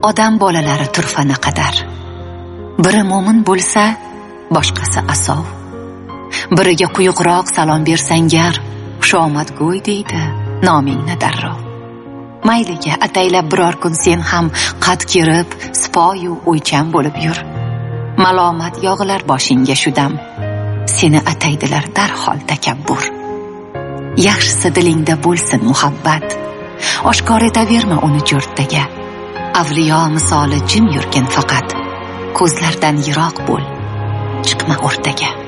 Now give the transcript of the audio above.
odam bolalari turfana qadar. Biri mo'min bo'lsa, boshqasi asov. Biriga quyuqroq salom bersangar, xushomadgo'y deydi nomingni darrov. Mayliga ataylab biror kun sen ham qad kerib, sipoyu o'ychan bo'lib yur. Malomat yog'ilar boshingga shudam, seni ataydilar darhol takabbur. Yaxshisi dilingda bo'lsin muhabbat, oshkor etaverma uni jo'rttaga. Avliyo misoli jim yurgin faqat, ko'zlardan yiroq bo'l, chiqma o'rtaga.